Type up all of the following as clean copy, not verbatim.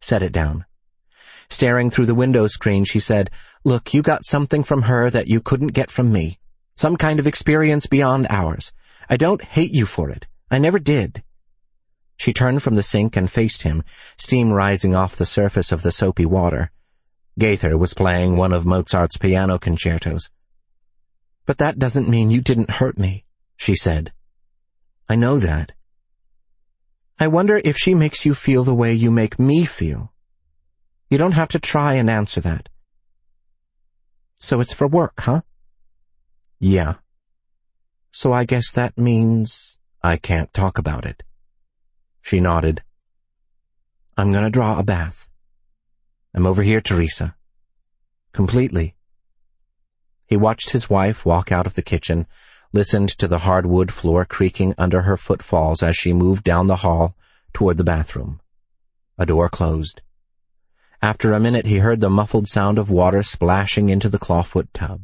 set it down. Staring through the window screen, she said, "Look, you got something from her that you couldn't get from me. Some kind of experience beyond ours. I don't hate you for it. I never did." She turned from the sink and faced him, steam rising off the surface of the soapy water. Gaither was playing one of Mozart's piano concertos. "But that doesn't mean you didn't hurt me," she said. "I know that." "I wonder if she makes you feel the way you make me feel. You don't have to try and answer that." "So it's for work, huh?" "Yeah." "So I guess that means I can't talk about it." She nodded. "I'm going to draw a bath. I'm over here, Teresa. Completely." He watched his wife walk out of the kitchen, listened to the hardwood floor creaking under her footfalls as she moved down the hall toward the bathroom. A door closed. After a minute, he heard the muffled sound of water splashing into the clawfoot tub.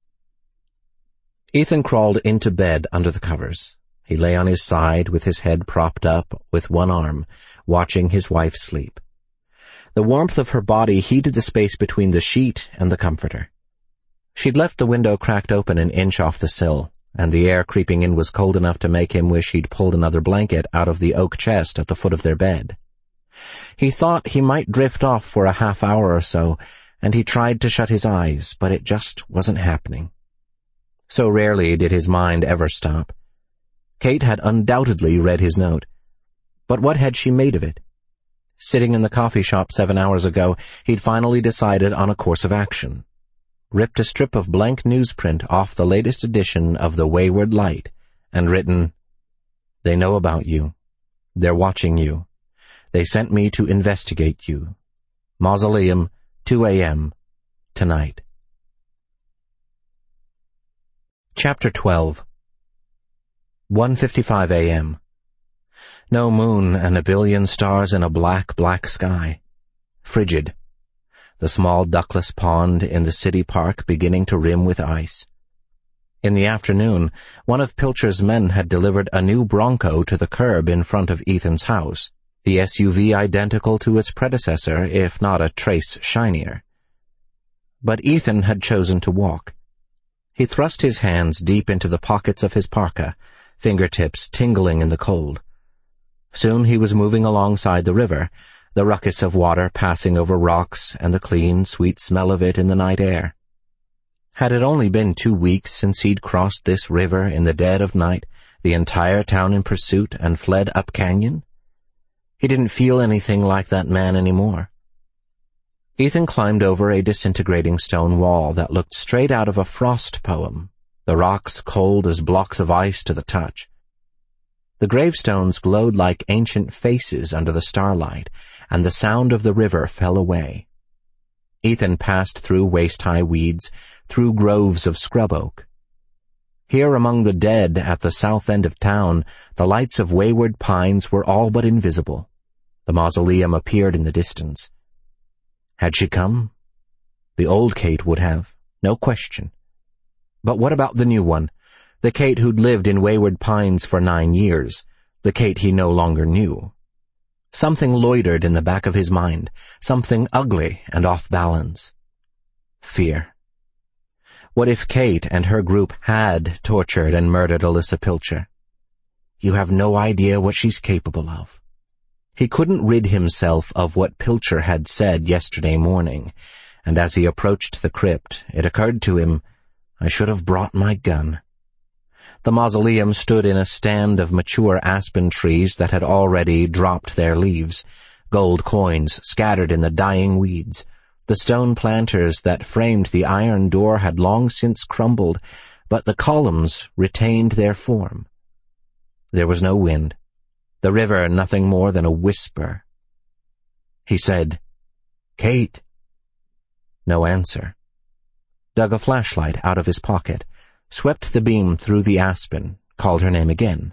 Ethan crawled into bed under the covers. He lay on his side with his head propped up with one arm, watching his wife sleep. The warmth of her body heated the space between the sheet and the comforter. She'd left the window cracked open an inch off the sill, and the air creeping in was cold enough to make him wish he'd pulled another blanket out of the oak chest at the foot of their bed. He thought he might drift off for a half hour or so, and he tried to shut his eyes, but it just wasn't happening. So rarely did his mind ever stop. Kate had undoubtedly read his note. But what had she made of it? Sitting in the coffee shop 7 hours ago, he'd finally decided on a course of action. Ripped a strip of blank newsprint off the latest edition of the Wayward Light and written, "They know about you. They're watching you. They sent me to investigate you. Mausoleum, 2 a.m. tonight." Chapter 12. 1:55 a.m. No moon and a billion stars in a black, black sky. Frigid. The small duckless pond in the city park beginning to rim with ice. In the afternoon, one of Pilcher's men had delivered a new Bronco to the curb in front of Ethan's house, the SUV identical to its predecessor, if not a trace shinier. But Ethan had chosen to walk. He thrust his hands deep into the pockets of his parka, fingertips tingling in the cold. Soon he was moving alongside the river, the ruckus of water passing over rocks and the clean, sweet smell of it in the night air. Had it only been 2 weeks since he'd crossed this river in the dead of night, the entire town in pursuit, and fled up canyon? He didn't feel anything like that man anymore. Ethan climbed over a disintegrating stone wall that looked straight out of a frost poem, the rocks cold as blocks of ice to the touch. The gravestones glowed like ancient faces under the starlight, and the sound of the river fell away. Ethan passed through waist-high weeds, through groves of scrub oak. Here among the dead at the south end of town, the lights of wayward pines were all but invisible. The mausoleum appeared in the distance. Had she come? The old Kate would have, no question. But what about the new one? The Kate who'd lived in Wayward Pines for 9 years, the Kate he no longer knew. Something loitered in the back of his mind, something ugly and off balance. Fear. What if Kate and her group had tortured and murdered Alyssa Pilcher? You have no idea what she's capable of. He couldn't rid himself of what Pilcher had said yesterday morning, and as he approached the crypt, it occurred to him, I should have brought my gun. The mausoleum stood in a stand of mature aspen trees that had already dropped their leaves, gold coins scattered in the dying weeds. The stone planters that framed the iron door had long since crumbled, but the columns retained their form. There was no wind, the river nothing more than a whisper. He said, "Kate." No answer. Dug a flashlight out of his pocket, swept the beam through the aspen, called her name again.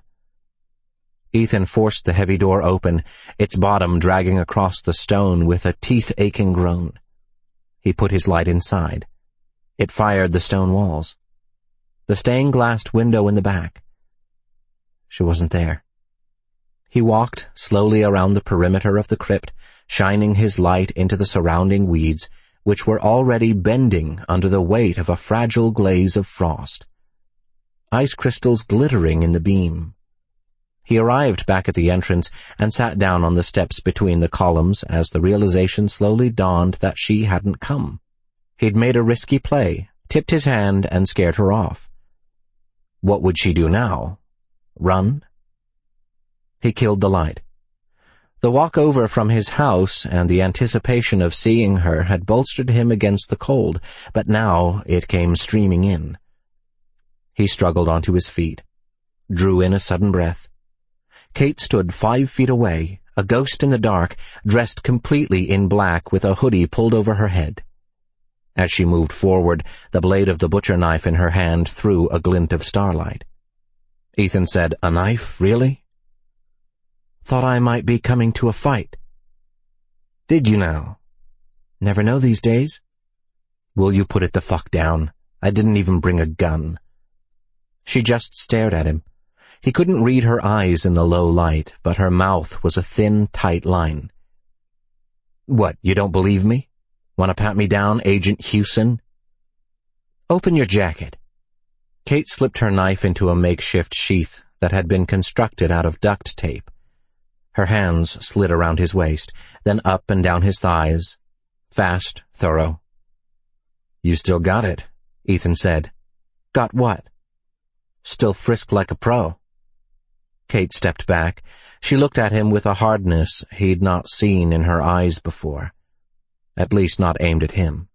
Ethan forced the heavy door open, its bottom dragging across the stone with a teeth-aching groan. He put his light inside. It fired the stone walls. The stained-glassed window in the back. She wasn't there. He walked slowly around the perimeter of the crypt, shining his light into the surrounding weeds, which were already bending under the weight of a fragile glaze of frost. Ice crystals glittering in the beam. He arrived back at the entrance and sat down on the steps between the columns as the realization slowly dawned that she hadn't come. He'd made a risky play, tipped his hand, and scared her off. What would she do now? Run? He killed the light. The walk over from his house and the anticipation of seeing her had bolstered him against the cold, but now it came streaming in. He struggled onto his feet, drew in a sudden breath. Kate stood 5 feet away, a ghost in the dark, dressed completely in black with a hoodie pulled over her head. As she moved forward, the blade of the butcher knife in her hand threw a glint of starlight. Ethan said, "A knife, really?" "Thought I might be coming to a fight." "Did you now?" "Never know these days." "Will you put it the fuck down? I didn't even bring a gun." She just stared at him. He couldn't read her eyes in the low light, but her mouth was a thin, tight line. "What, you don't believe me? Want to pat me down, Agent Hewson?" "Open your jacket." Kate slipped her knife into a makeshift sheath that had been constructed out of duct tape. Her hands slid around his waist, then up and down his thighs. Fast, thorough. "You still got it," Ethan said. "Got what?" "Still frisk like a pro." Kate stepped back. She looked at him with a hardness he'd not seen in her eyes before. At least not aimed at him.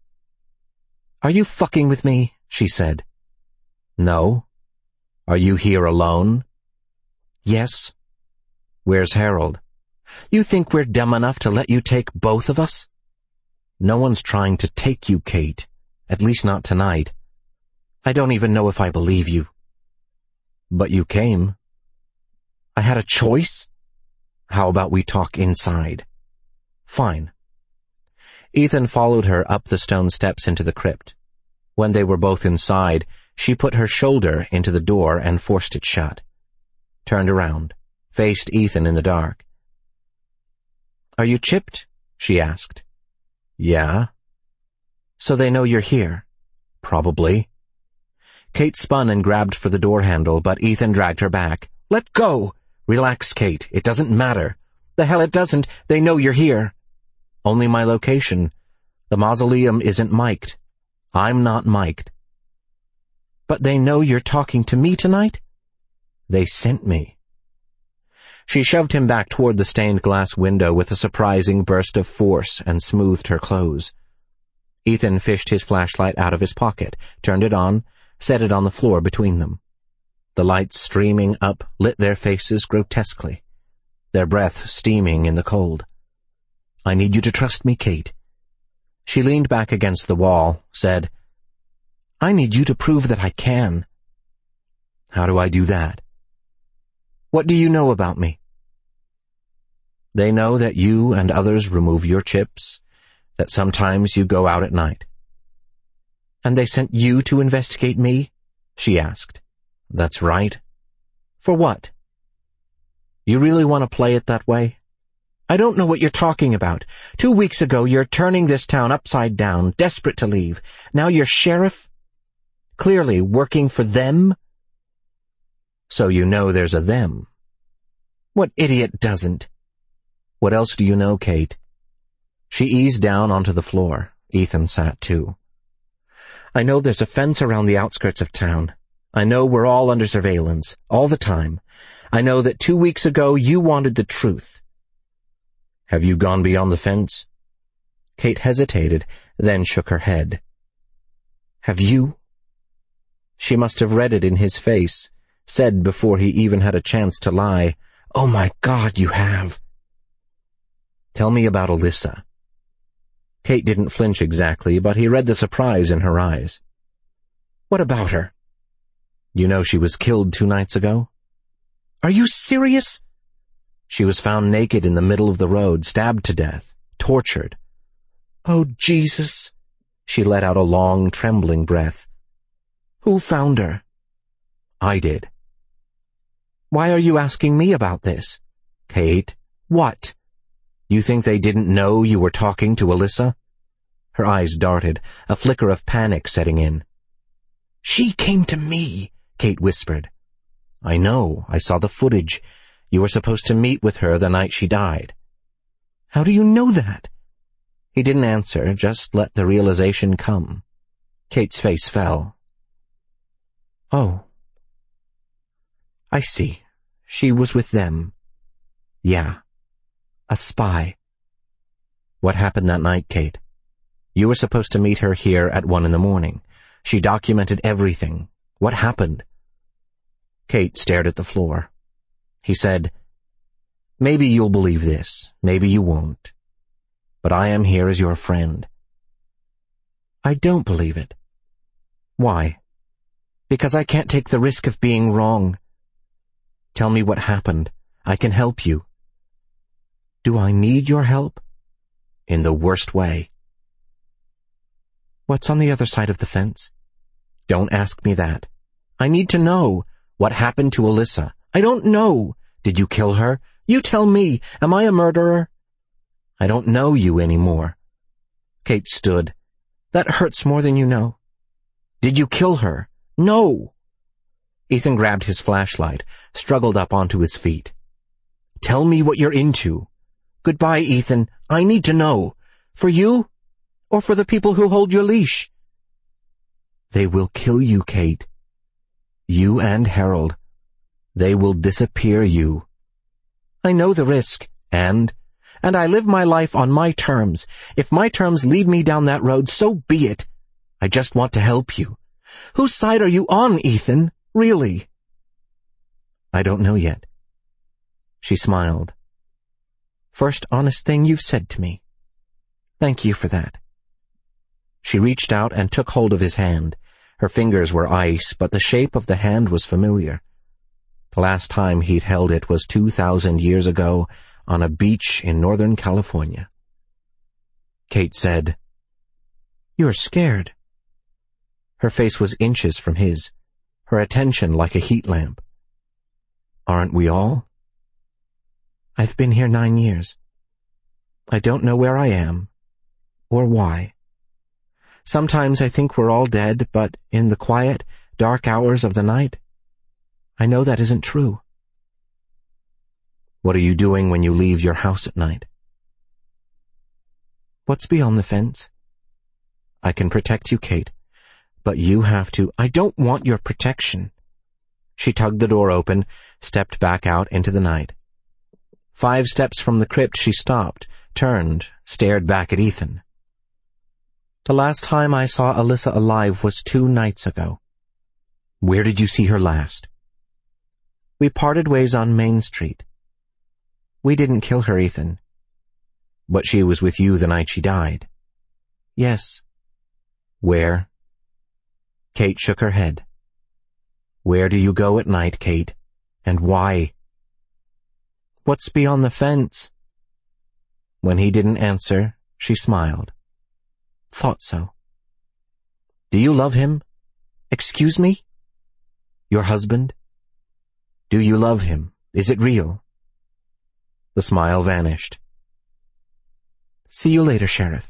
"Are you fucking with me?" she said. "No." "Are you here alone?" "Yes." "Where's Harold?" "You think we're dumb enough to let you take both of us?" "No one's trying to take you, Kate. At least not tonight." "I don't even know if I believe you." "But you came." "I had a choice?" "How about we talk inside?" "Fine." Ethan followed her up the stone steps into the crypt. When they were both inside, she put her shoulder into the door and forced it shut. Turned around, faced Ethan in the dark. "Are you chipped?" she asked. "Yeah." "So they know you're here?" "Probably." Kate spun and grabbed for the door handle, but Ethan dragged her back. "Let go!" "Relax, Kate. It doesn't matter." "The hell it doesn't. They know you're here." "Only my location. The mausoleum isn't mic'd. I'm not mic'd." "But they know you're talking to me tonight?" "They sent me." She shoved him back toward the stained glass window with a surprising burst of force and smoothed her clothes. Ethan fished his flashlight out of his pocket, turned it on, set it on the floor between them. The light streaming up lit their faces grotesquely, their breath steaming in the cold. "I need you to trust me, Kate." She leaned back against the wall, said, "I need you to prove that I can." "How do I do that?" "What do you know about me?" "They know that you and others remove your chips, that sometimes you go out at night." "And they sent you to investigate me?" she asked. "That's right." "For what?" "You really want to play it that way?" "I don't know what you're talking about. 2 weeks ago you're turning this town upside down, desperate to leave. Now you're sheriff? Clearly working for them?" "So you know there's a them." "What idiot doesn't?" "What else do you know, Kate?" She eased down onto the floor. Ethan sat too. "I know there's a fence around the outskirts of town. I know we're all under surveillance, all the time. I know that 2 weeks ago you wanted the truth." "Have you gone beyond the fence?" Kate hesitated, then shook her head. "Have you?" She must have read it in his face, said before he even had a chance to lie, "Oh my God, you have." "Tell me about Alyssa." Kate didn't flinch exactly, but he read the surprise in her eyes. "What about her?" "You know she was killed 2 nights ago?" "Are you serious?" "She was found naked in the middle of the road, stabbed to death, tortured." "Oh, Jesus." She let out a long, trembling breath. "Who found her?" "I did." "Why are you asking me about this?" Kate, what? You think they didn't know you were talking to Alyssa? Her eyes darted, a flicker of panic setting in. She came to me, Kate whispered. I know, I saw the footage. You were supposed to meet with her the night she died. How do you know that? He didn't answer, just let the realization come. Kate's face fell. Oh. I see. She was with them. Yeah. A spy. What happened that night, Kate? You were supposed to meet her here at 1 a.m. She documented everything. What happened? Kate stared at the floor. He said, Maybe you'll believe this, maybe you won't. But I am here as your friend. I don't believe it. Why? Because I can't take the risk of being wrong. Tell me what happened. I can help you. Do I need your help? In the worst way. What's on the other side of the fence? Don't ask me that. I need to know. What happened to Alyssa? I don't know. Did you kill her? You tell me. Am I a murderer? I don't know you anymore. Kate stood. That hurts more than you know. Did you kill her? No. Ethan grabbed his flashlight, struggled up onto his feet. Tell me what you're into. Goodbye, Ethan. I need to know. For you? Or for the people who hold your leash? They will kill you, Kate. You and Harold. They will disappear you. I know the risk, and I live my life on my terms. If my terms lead me down that road, so be it. I just want to help you. Whose side are you on, Ethan? Really? I don't know yet. She smiled. First honest thing you've said to me. Thank you for that. She reached out and took hold of his hand. Her fingers were ice, but the shape of the hand was familiar. The last time he'd held it was 2,000 years ago on a beach in Northern California. Kate said, You're scared. Her face was inches from his, her attention like a heat lamp. Aren't we all? I've been here 9 years. I don't know where I am, or why. Sometimes I think we're all dead, but in the quiet, dark hours of the night, I know that isn't true. What are you doing when you leave your house at night? What's beyond the fence? I can protect you, Kate, but you have to. I don't want your protection. She tugged the door open, stepped back out into the night. 5 steps from the crypt she stopped, turned, stared back at Ethan. The last time I saw Alyssa alive was 2 nights ago. Where did you see her last? We parted ways on Main Street. We didn't kill her, Ethan. But she was with you the night she died. Yes. Where? Kate shook her head. Where do you go at night, Kate? And why? What's beyond the fence? When he didn't answer, she smiled. Thought so. Do you love him? Excuse me? Your husband? Do you love him? Is it real? The smile vanished. See you later, Sheriff.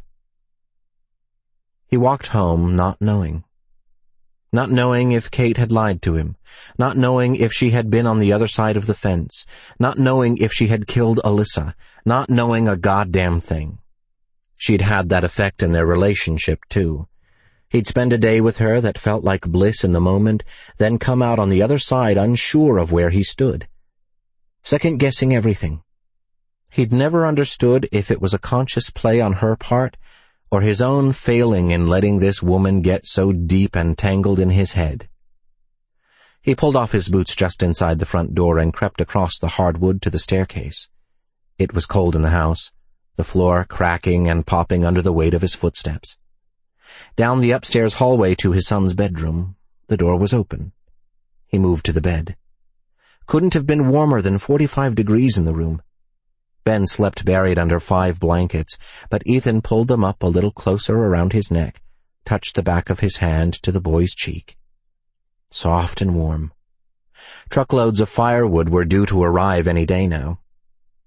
He walked home, not knowing. Not knowing if Kate had lied to him, not knowing if she had been on the other side of the fence, not knowing if she had killed Alyssa, not knowing a goddamn thing. She'd had that effect in their relationship, too. He'd spend a day with her that felt like bliss in the moment, then come out on the other side unsure of where he stood, second-guessing everything. He'd never understood if it was a conscious play on her part or his own failing in letting this woman get so deep and tangled in his head. He pulled off his boots just inside the front door and crept across the hardwood to the staircase. It was cold in the house, the floor cracking and popping under the weight of his footsteps. Down the upstairs hallway to his son's bedroom, the door was open. He moved to the bed. Couldn't have been warmer than 45 degrees in the room. Ben slept buried under 5 blankets, but Ethan pulled them up a little closer around his neck, touched the back of his hand to the boy's cheek. Soft and warm. Truckloads of firewood were due to arrive any day now.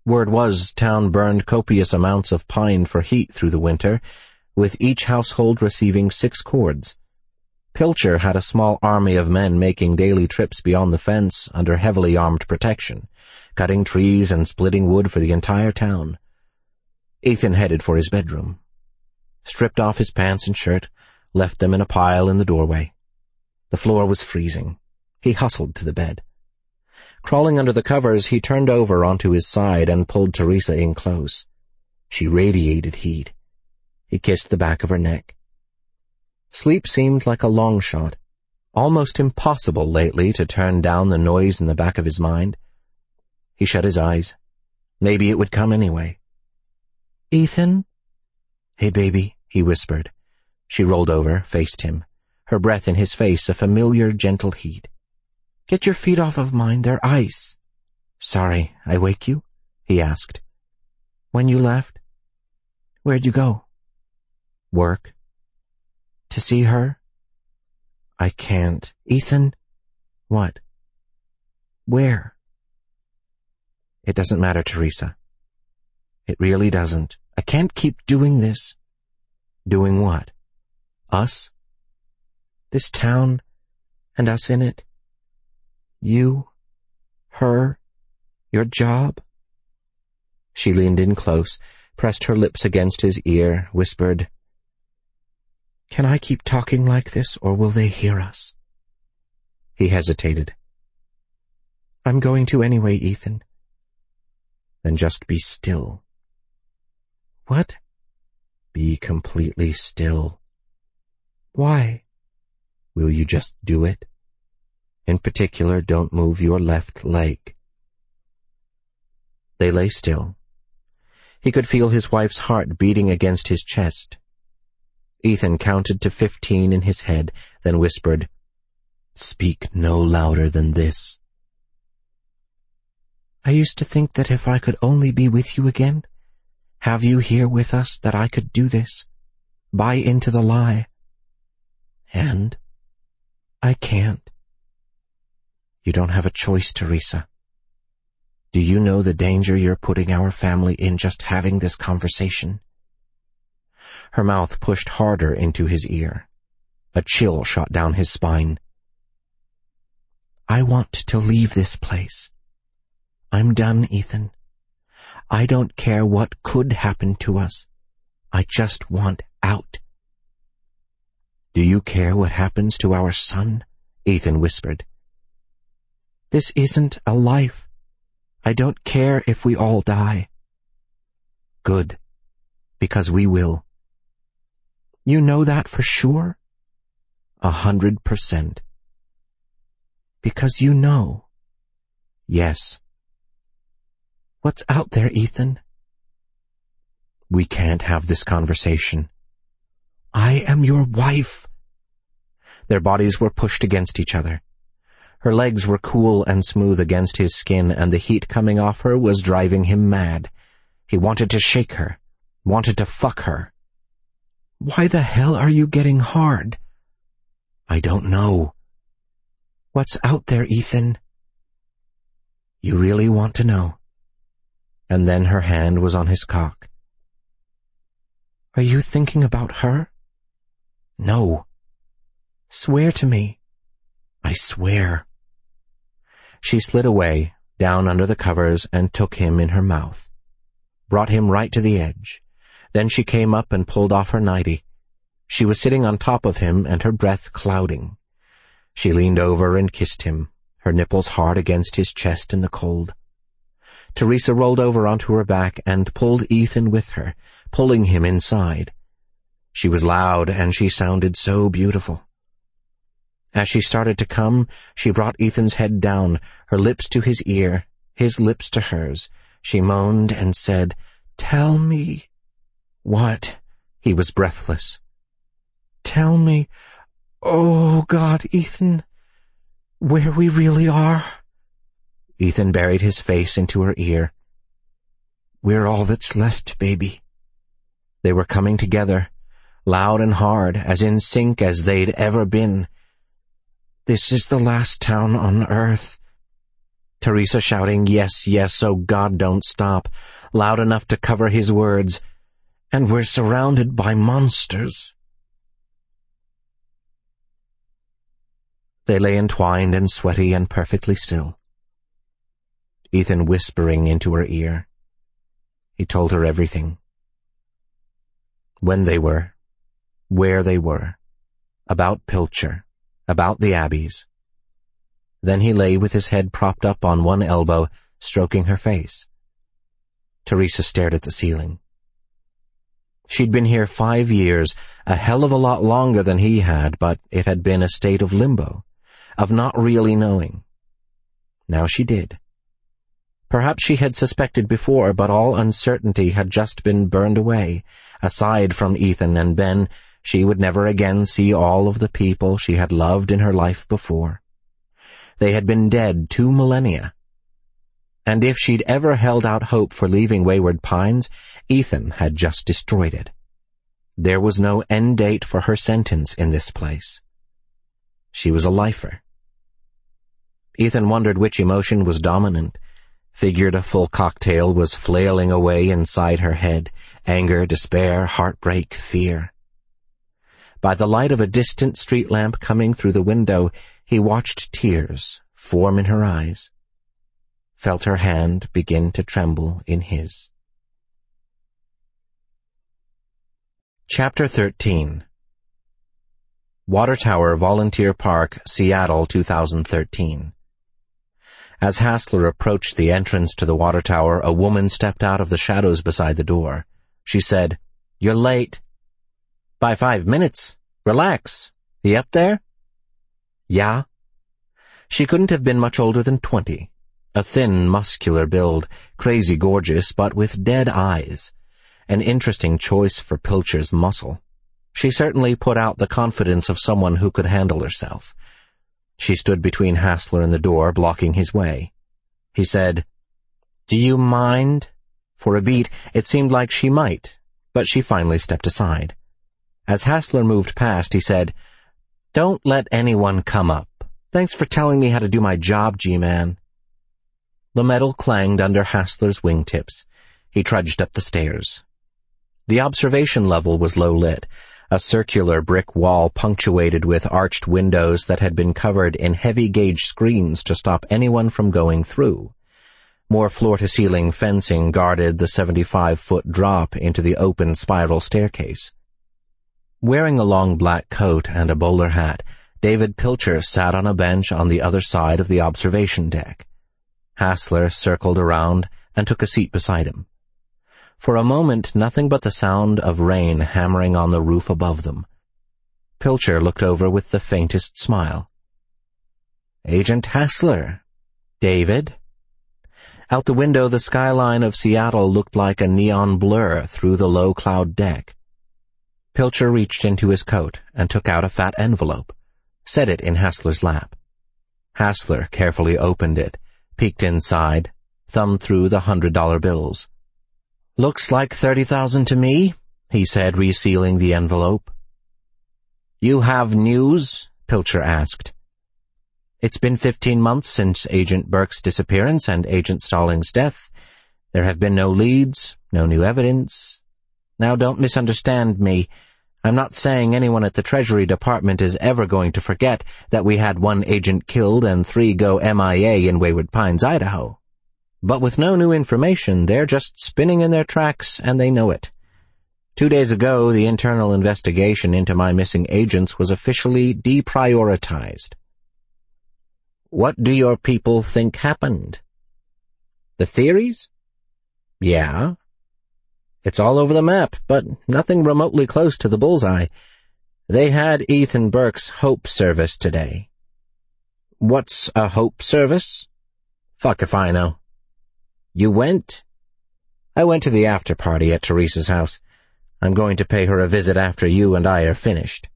Word was town burned copious amounts of pine for heat through the winter, with each household receiving 6 cords. Pilcher had a small army of men making daily trips beyond the fence under heavily armed protection, cutting trees and splitting wood for the entire town. Ethan headed for his bedroom. Stripped off his pants and shirt, left them in a pile in the doorway. The floor was freezing. He hustled to the bed. Crawling under the covers, he turned over onto his side and pulled Teresa in close. She radiated heat. He kissed the back of her neck. Sleep seemed like a long shot, almost impossible lately to turn down the noise in the back of his mind. He shut his eyes. Maybe it would come anyway. "Ethan?" "Hey, baby," he whispered. She rolled over, faced him, her breath in his face a familiar, gentle heat. "Get your feet off of mine, they're ice." "Sorry, I wake you?" he asked. "When you left? Where'd you go?" "Work." "To see her?" "I can't." "Ethan?" "What?" "Where?" "It doesn't matter, Teresa. It really doesn't. I can't keep doing this." "Doing what? Us?" "This town, and us in it. You, her, your job." She leaned in close, pressed her lips against his ear, whispered, "Can I keep talking like this, or will they hear us?" He hesitated. "I'm going to anyway, Ethan." "Then just be still." "What?" "Be completely still." "Why?" "Will you just do it? In particular, don't move your left leg." They lay still. He could feel his wife's heart beating against his chest. Ethan counted to 15 in his head, then whispered, "Speak no louder than this." "I used to think that if I could only be with you again, have you here with us, that I could do this, buy into the lie. And I can't." "You don't have a choice, Teresa. Do you know the danger you're putting our family in just having this conversation?" Her mouth pushed harder into his ear. A chill shot down his spine. "I want to leave this place. I'm done, Ethan. I don't care what could happen to us. I just want out." "Do you care what happens to our son?" Ethan whispered. "This isn't a life. I don't care if we all die." "Good, because we will." "You know that for sure?" 100%. "Because you know?" "Yes." "What's out there, Ethan?" "We can't have this conversation." "I am your wife." Their bodies were pushed against each other. Her legs were cool and smooth against his skin, and the heat coming off her was driving him mad. He wanted to shake her, wanted to fuck her. "Why the hell are you getting hard?" "I don't know." "What's out there, Ethan?" "You really want to know?" And then her hand was on his cock. "Are you thinking about her?" "No." "Swear to me." "I swear." She slid away, down under the covers, and took him in her mouth. Brought him right to the edge. Then she came up and pulled off her nightie. She was sitting on top of him and her breath clouding. She leaned over and kissed him, her nipples hard against his chest in the cold. Teresa rolled over onto her back and pulled Ethan with her, pulling him inside. She was loud and she sounded so beautiful. As she started to come, she brought Ethan's head down, her lips to his ear, his lips to hers. She moaned and said, "Tell me." "What?" He was breathless. "Tell me, oh God, Ethan, where we really are." Ethan buried his face into her ear. "We're all that's left, baby." They were coming together, loud and hard, as in sync as they'd ever been. "This is the last town on earth. Teresa shouting, "Yes, yes, oh God, don't stop," loud enough to cover his words. "And we're surrounded by monsters." They lay entwined and sweaty and perfectly still. Ethan whispering into her ear. He told her everything. When they were, where they were, about Pilcher, about the Abbeys. Then he lay with his head propped up on one elbow, stroking her face. Teresa stared at the ceiling. She'd been here 5 years, a hell of a lot longer than he had, but it had been a state of limbo, of not really knowing. Now she did. Perhaps she had suspected before, but all uncertainty had just been burned away. Aside from Ethan and Ben, she would never again see all of the people she had loved in her life before. They had been dead 2 millennia. And if she'd ever held out hope for leaving Wayward Pines, Ethan had just destroyed it. There was no end date for her sentence in this place. She was a lifer. Ethan wondered which emotion was dominant. Figured a full cocktail was flailing away inside her head. Anger, despair, heartbreak, fear. By the light of a distant street lamp coming through the window, he watched tears form in her eyes. Felt her hand begin to tremble in his. Chapter 13. Water Tower Volunteer Park, Seattle, 2013. As Hassler approached the entrance to the water tower, a woman stepped out of the shadows beside the door. She said, "You're late." "By 5 minutes. Relax. He up there?" "Yeah." She couldn't have been much older than 20. A thin, muscular build, crazy gorgeous, but with dead eyes. An interesting choice for Pilcher's muscle. She certainly put out the confidence of someone who could handle herself. She stood between Hassler and the door, blocking his way. He said, "Do you mind?" For a beat, it seemed like she might, but she finally stepped aside. As Hassler moved past, he said, "Don't let anyone come up. Thanks for telling me how to do my job, G-Man." The metal clanged under Hassler's wingtips. He trudged up the stairs. The observation level was low-lit, a circular brick wall punctuated with arched windows that had been covered in heavy-gauge screens to stop anyone from going through. More floor-to-ceiling fencing guarded the 75-foot drop into the open spiral staircase. Wearing a long black coat and a bowler hat, David Pilcher sat on a bench on the other side of the observation deck. Hassler circled around and took a seat beside him. For a moment, nothing but the sound of rain hammering on the roof above them. Pilcher looked over with the faintest smile. "Agent Hassler. David?" Out the window, the skyline of Seattle looked like a neon blur through the low-cloud deck. Pilcher reached into his coat and took out a fat envelope, set it in Hassler's lap. Hassler carefully opened it, peeked inside, thumbed through the $100 bills. "Looks like 30,000 to me," he said, resealing the envelope. "You have news?" Pilcher asked. "It's been 15 months since Agent Burke's disappearance and Agent Stallings' death. There have been no leads, no new evidence. Now don't misunderstand me. I'm not saying anyone at the Treasury Department is ever going to forget that we had 1 agent killed and 3 go MIA in Wayward Pines, Idaho. But with no new information, they're just spinning in their tracks, and they know it. 2 days ago, the internal investigation into my missing agents was officially deprioritized." "What do your people think happened?" "The theories?" "Yeah. It's all over the map, but nothing remotely close to the bullseye. They had Ethan Burke's Hope Service today." "What's a Hope Service?" "Fuck if I know." "You went?" "I went to the after-party at Teresa's house. I'm going to pay her a visit after you and I are finished."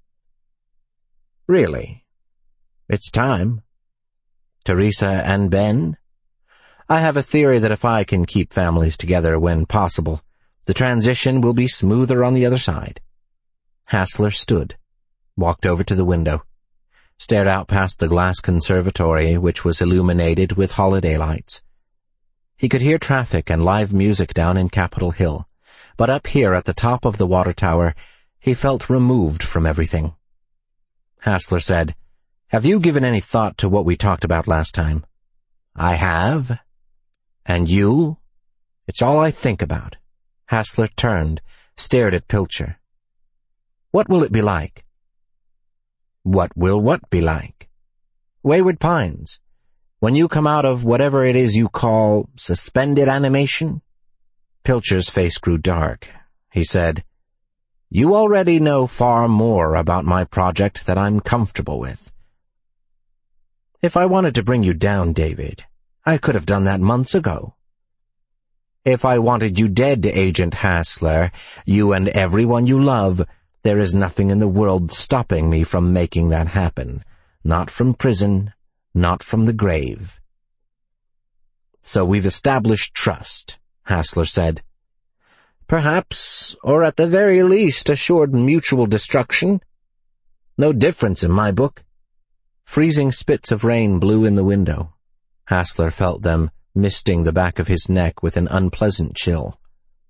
"Really? It's time." "Teresa and Ben?" "I have a theory that if I can keep families together when possible, the transition will be smoother on the other side." Hassler stood, walked over to the window. stared out past the glass conservatory, which was illuminated with holiday lights. He could hear traffic and live music down in Capitol Hill, but up here at the top of the water tower, he felt removed from everything. Hassler said, "Have you given any thought to what we talked about last time?" "I have." "And you?" "It's all I think about." Hassler turned, stared at Pilcher. "What will it be like?" "What will what be like?" "Wayward Pines. When you come out of whatever it is you call suspended animation." Pilcher's face grew dark. He said, "You already know far more about my project than I'm comfortable with." "If I wanted to bring you down, David, I could have done that months ago." "If I wanted you dead, Agent Hassler, you and everyone you love, there is nothing in the world stopping me from making that happen. Not from prison, not from the grave." "So we've established trust," Hassler said. "Perhaps, or at the very least assured mutual destruction. No difference in my book." Freezing spits of rain blew in the window. Hassler felt them misting the back of his neck with an unpleasant chill.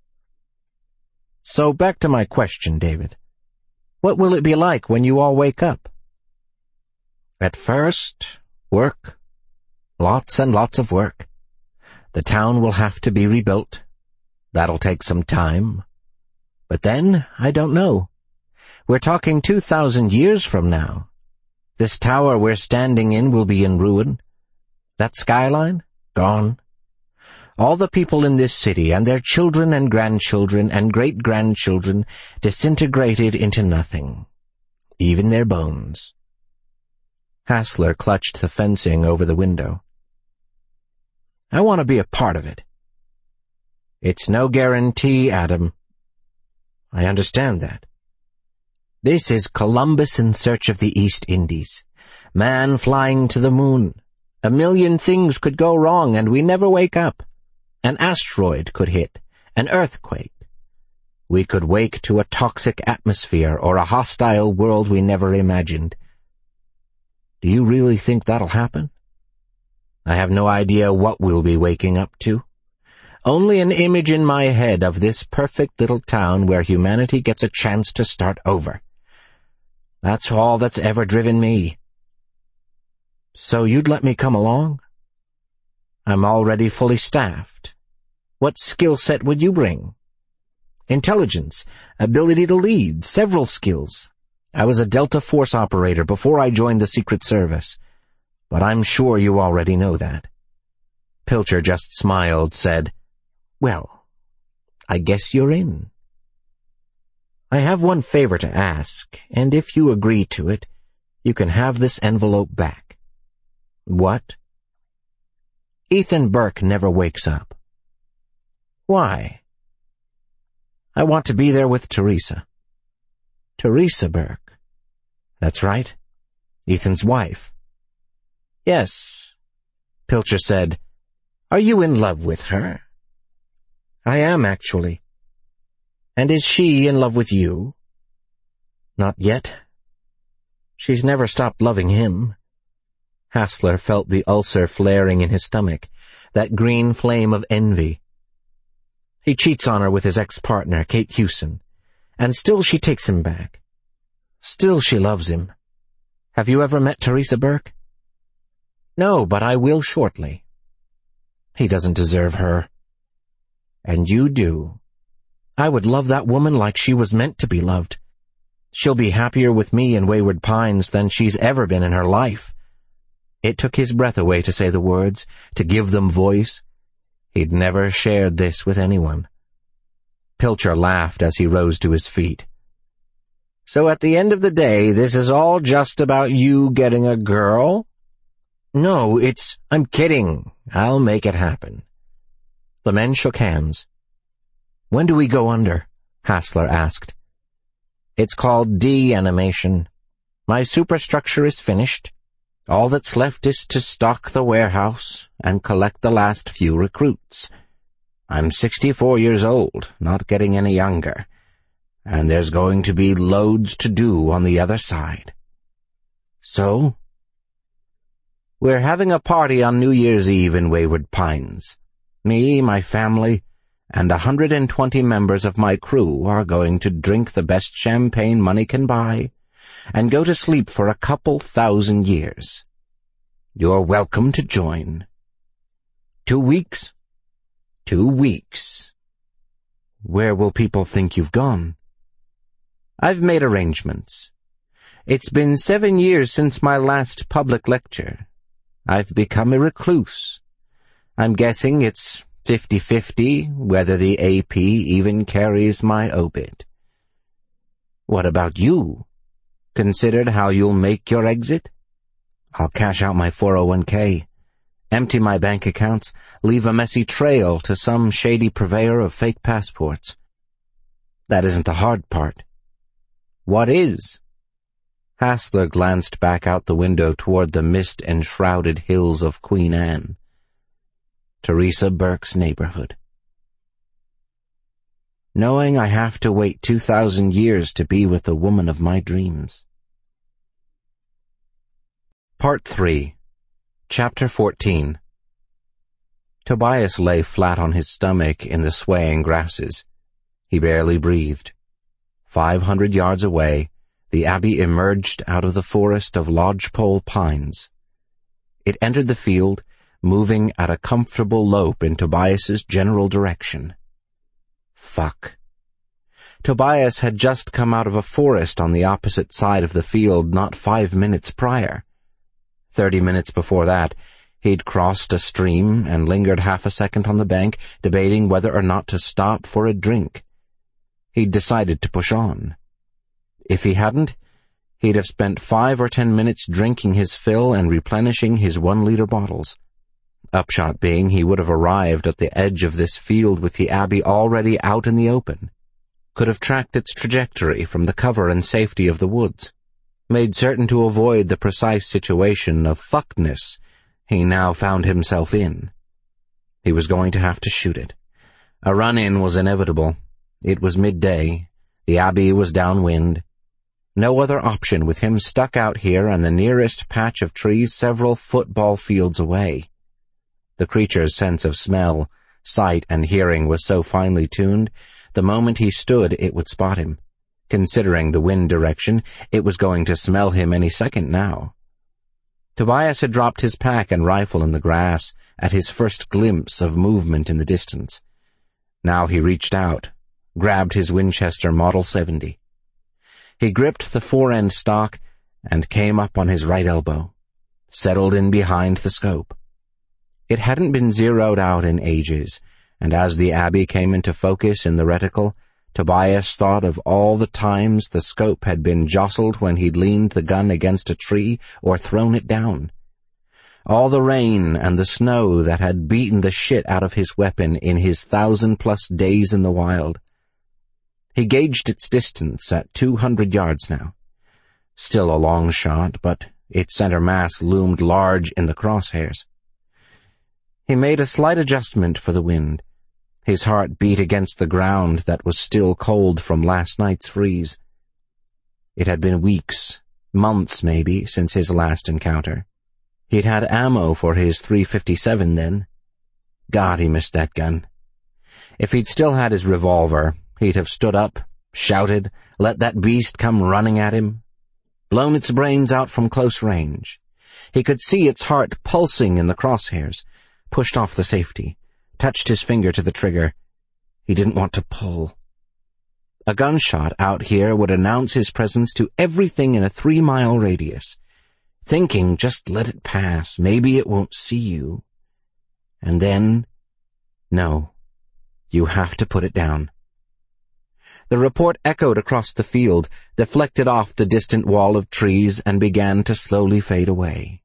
"So back to my question, David. What will it be like when you all wake up?" "At first, work. Lots and lots of work. The town will have to be rebuilt. That'll take some time. But then, I don't know. We're talking 2,000 years from now. This tower we're standing in will be in ruin. That skyline? Gone. All the people in this city and their children and grandchildren and great-grandchildren disintegrated into nothing. Even their bones." Hassler clutched the fencing over the window. "I want to be a part of it." "It's no guarantee, Adam." "I understand that." "This is Columbus in search of the East Indies. Man flying to the moon. A million things could go wrong and we never wake up. An asteroid could hit. An earthquake. We could wake to a toxic atmosphere or a hostile world we never imagined. Do you really think that'll happen? I have no idea what we'll be waking up to. Only an image in my head of this perfect little town where humanity gets a chance to start over. That's all that's ever driven me." "So you'd let me come along?" "I'm already fully staffed. What skill set would you bring?" "Intelligence, ability to lead, several skills. I was a Delta Force operator before I joined the Secret Service. But I'm sure you already know that." Pilcher just smiled, said, "Well, I guess you're in." "I have one favor to ask, and if you agree to it, you can have this envelope back." "What?" "Ethan Burke never wakes up." "Why?" "I want to be there with Teresa." "Teresa Burke?" "That's right. Ethan's wife." "Yes." Pilcher said, "Are you in love with her?" "I am, actually." "And is she in love with you?" "Not yet." "She's never stopped loving him." Hassler felt the ulcer flaring in his stomach, that green flame of envy. "He cheats on her with his ex-partner, Kate Hewson, and still she takes him back. Still she loves him. Have you ever met Teresa Burke?" "No, but I will shortly." "He doesn't deserve her." "And you do. I would love that woman like she was meant to be loved. She'll be happier with me in Wayward Pines than she's ever been in her life." It took his breath away to say the words, to give them voice. He'd never shared this with anyone. Pilcher laughed as he rose to his feet. "So at the end of the day, this is all just about you getting a girl?" "No, I'm kidding. I'll make it happen." The men shook hands. "When do we go under?" Hassler asked. "It's called de-animation. My superstructure is finished. All that's left is to stock the warehouse and collect the last few recruits. I'm 64 years old, not getting any younger, and there's going to be loads to do on the other side." "So, We're having a party on New Year's Eve in Wayward Pines. Me, my family, and 120 members of my crew are going to drink the best champagne money can buy and go to sleep for a couple thousand years. You're welcome to join. 2 weeks? 2 weeks. Where will people think you've gone? I've made arrangements. It's been 7 years since my last public lecture. I've become a recluse. I'm guessing it's 50-50 whether the AP even carries my obit. What about you? Considered how you'll make your exit? I'll cash out my 401k, empty my bank accounts, leave a messy trail to some shady purveyor of fake passports. That isn't the hard part. What is? Hassler glanced back out the window toward the mist-enshrouded hills of Queen Anne. Teresa Burke's neighborhood. Knowing I have to wait 2,000 years to be with the woman of my dreams. Part 3, Chapter 14. Tobias lay flat on his stomach in the swaying grasses. He barely breathed. 500 yards away, the Abbey emerged out of the forest of lodgepole pines. It entered the field, moving at a comfortable lope in Tobias's general direction. Fuck. Tobias had just come out of a forest on the opposite side of the field not 5 minutes prior. 30 minutes before that, he'd crossed a stream and lingered half a second on the bank, debating whether or not to stop for a drink. He'd decided to push on. If he hadn't, he'd have spent 5 or 10 minutes drinking his fill and replenishing his 1-liter bottles. Upshot being, he would have arrived at the edge of this field with the Abbey already out in the open, could have tracked its trajectory from the cover and safety of the woods, made certain to avoid the precise situation of fuckness he now found himself in. He was going to have to shoot it. A run-in was inevitable. It was midday. The Abbey was downwind. No other option with him stuck out here and the nearest patch of trees several football fields away. The creature's sense of smell, sight, and hearing was so finely tuned, the moment he stood it would spot him. Considering the wind direction, it was going to smell him any second now. Tobias had dropped his pack and rifle in the grass at his first glimpse of movement in the distance. Now he reached out, grabbed his Winchester Model 70. He gripped the fore-end stock and came up on his right elbow, settled in behind the scope. It hadn't been zeroed out in ages, and as the Abbey came into focus in the reticle, Tobias thought of all the times the scope had been jostled when he'd leaned the gun against a tree or thrown it down. All the rain and the snow that had beaten the shit out of his weapon in his 1,000+ days in the wild. He gauged its distance at 200 yards now. Still a long shot, but its center mass loomed large in the crosshairs. He made a slight adjustment for the wind. His heart beat against the ground that was still cold from last night's freeze. It had been weeks, months maybe, since his last encounter. He'd had ammo for his .357 then. God, he missed that gun. If he'd still had his revolver, he'd have stood up, shouted, let that beast come running at him, blown its brains out from close range. He could see its heart pulsing in the crosshairs, pushed off the safety, touched his finger to the trigger. He didn't want to pull. A gunshot out here would announce his presence to everything in a 3-mile radius. Thinking, just let it pass, maybe it won't see you. And then, no, you have to put it down. The report echoed across the field, deflected off the distant wall of trees, and began to slowly fade away.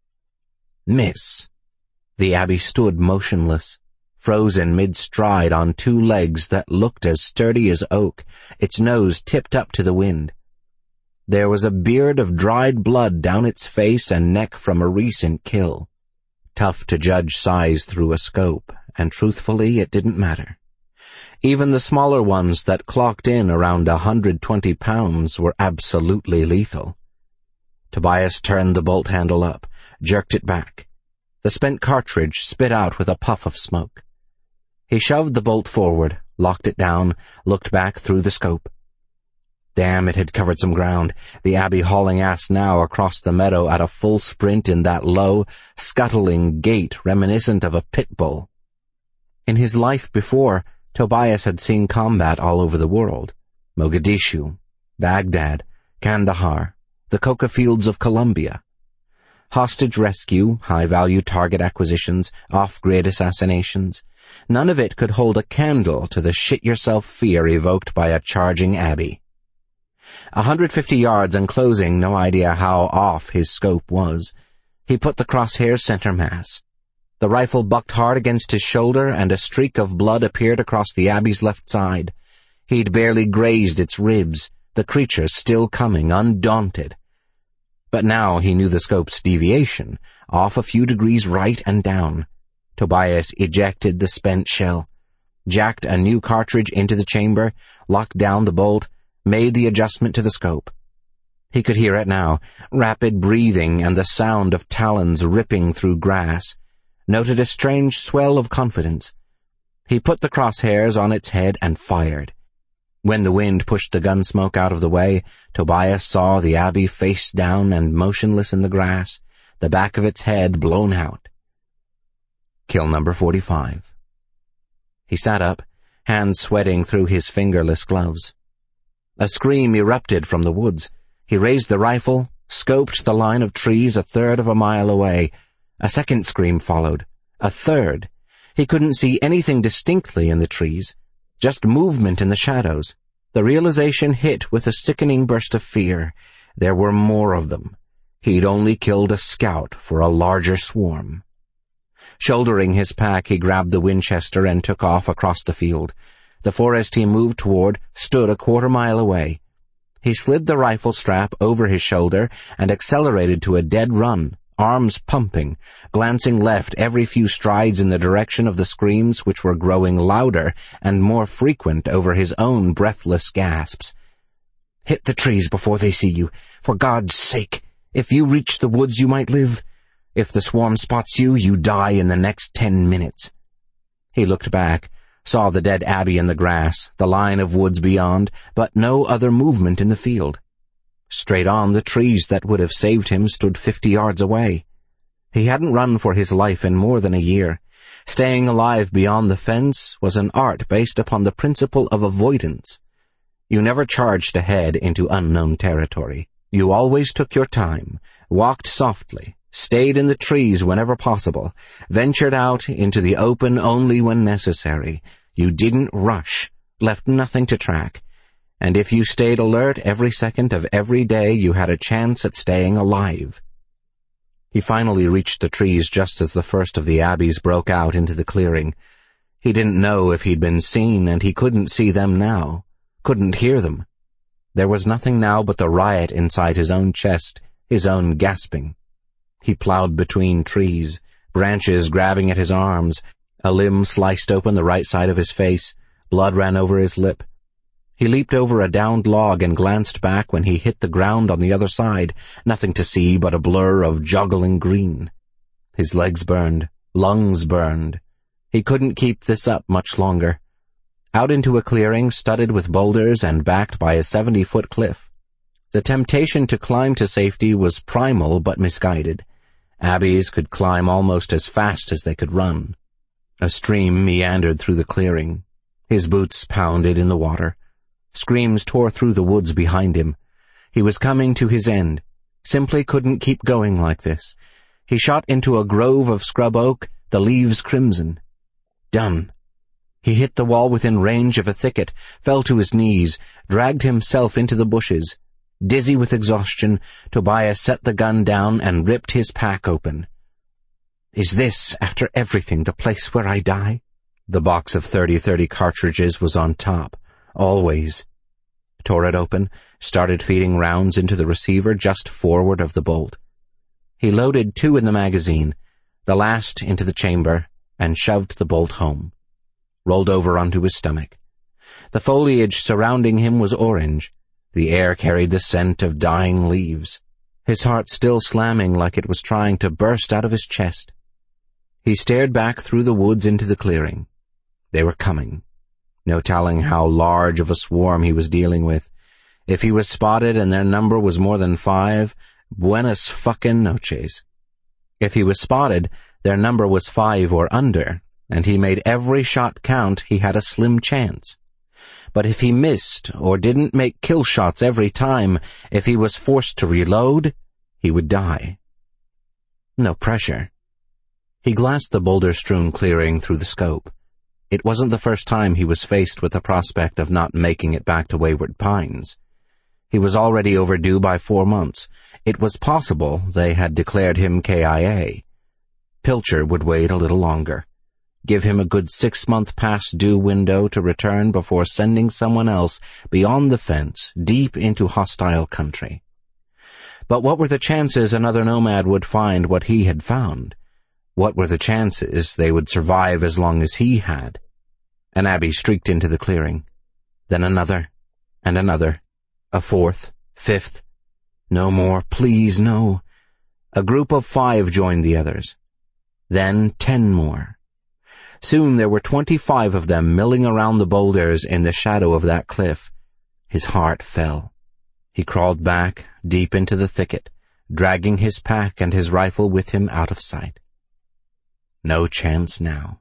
Miss. The Abbey stood motionless, frozen mid-stride on 2 legs that looked as sturdy as oak, its nose tipped up to the wind. There was a beard of dried blood down its face and neck from a recent kill. Tough to judge size through a scope, and truthfully it didn't matter. Even the smaller ones that clocked in around 120 pounds were absolutely lethal. Tobias turned the bolt handle up, jerked it back. The spent cartridge spit out with a puff of smoke. He shoved the bolt forward, locked it down, looked back through the scope. Damn, it had covered some ground, the Abbey hauling ass now across the meadow at a full sprint in that low, scuttling gait reminiscent of a pit bull. In his life before, Tobias had seen combat all over the world. Mogadishu, Baghdad, Kandahar, the coca fields of Colombia. Hostage rescue, high-value target acquisitions, off-grid assassinations. None of it could hold a candle to the shit-yourself fear evoked by a charging Abbey. 150 yards and closing, no idea how off his scope was. He put the crosshair center mass. The rifle bucked hard against his shoulder, and a streak of blood appeared across the Abbey's left side. He'd barely grazed its ribs, the creature still coming, undaunted. But now he knew the scope's deviation, off a few degrees right and down. Tobias ejected the spent shell, jacked a new cartridge into the chamber, locked down the bolt, made the adjustment to the scope. He could hear it now, rapid breathing and the sound of talons ripping through grass. Noted a strange swell of confidence. He put the crosshairs on its head and fired. When the wind pushed the gun smoke out of the way, Tobias saw the Abbey face down and motionless in the grass, the back of its head blown out. Kill number 45. He sat up, hands sweating through his fingerless gloves. A scream erupted from the woods. He raised the rifle, scoped the line of trees a third of a mile away. A second scream followed. A third. He couldn't see anything distinctly in the trees, just movement in the shadows. The realization hit with a sickening burst of fear. There were more of them. He'd only killed a scout for a larger swarm. Shouldering his pack, he grabbed the Winchester and took off across the field. The forest he moved toward stood a quarter-mile away. He slid the rifle strap over his shoulder and accelerated to a dead run, arms pumping, glancing left every few strides in the direction of the screams which were growing louder and more frequent over his own breathless gasps. "Hit the trees before they see you. For God's sake! If you reach the woods, you might live. If the swarm spots you, you die in the next 10 minutes. He looked back, saw the dead Abbey in the grass, the line of woods beyond, but no other movement in the field. Straight on, the trees that would have saved him stood 50 yards away. He hadn't run for his life in more than a year. Staying alive beyond the fence was an art based upon the principle of avoidance. You never charged ahead into unknown territory. You always took your time, walked softly, stayed in the trees whenever possible, ventured out into the open only when necessary. You didn't rush, left nothing to track. And if you stayed alert every second of every day, you had a chance at staying alive. He finally reached the trees just as the first of the Abbeys broke out into the clearing. He didn't know if he'd been seen, and he couldn't see them now, couldn't hear them. There was nothing now but the riot inside his own chest, his own gasping. He plowed between trees, branches grabbing at his arms. A limb sliced open the right side of his face. Blood ran over his lip. He leaped over a downed log and glanced back when he hit the ground on the other side, nothing to see but a blur of juggling green. His legs burned, lungs burned. He couldn't keep this up much longer. Out into a clearing studded with boulders and backed by a 70-foot cliff. The temptation to climb to safety was primal but misguided. Abbeys could climb almost as fast as they could run. A stream meandered through the clearing. His boots pounded in the water. Screams tore through the woods behind him. He was coming to his end. Simply couldn't keep going like this. He shot into a grove of scrub oak, the leaves crimson. Done. He hit the wall within range of a thicket, fell to his knees, dragged himself into the bushes. Dizzy with exhaustion, Tobias set the gun down and ripped his pack open. Is this, after everything, the place where I die? The box of 30-30 cartridges was on top. Always. Tore it open, started feeding rounds into the receiver just forward of the bolt. He loaded 2 in the magazine, the last into the chamber, and shoved the bolt home. Rolled over onto his stomach. The foliage surrounding him was orange. The air carried the scent of dying leaves. his heart still slamming like it was trying to burst out of his chest. He stared back through the woods into the clearing. They were coming. No telling how large of a swarm he was dealing with. If he was spotted and their number was more than 5, buenas fucking noches. If he was spotted, their number was 5 or under, and he made every shot count, he had a slim chance. But if he missed or didn't make kill shots every time, if he was forced to reload, he would die. No pressure. He glanced the boulder-strewn clearing through the scope. It wasn't the first time he was faced with the prospect of not making it back to Wayward Pines. He was already overdue by 4 months. It was possible they had declared him KIA. Pilcher would wait a little longer. Give him a good 6-month past due window to return before sending someone else beyond the fence, deep into hostile country. But what were the chances another nomad would find what he had found? What were the chances they would survive as long as he had? An Abby streaked into the clearing. Then another, and another. A 4th, 5th. No more, please, no. A group of 5 joined the others. Then 10 more. Soon there were 25 of them milling around the boulders in the shadow of that cliff. His heart fell. He crawled back, deep into the thicket, dragging his pack and his rifle with him out of sight. No chance now.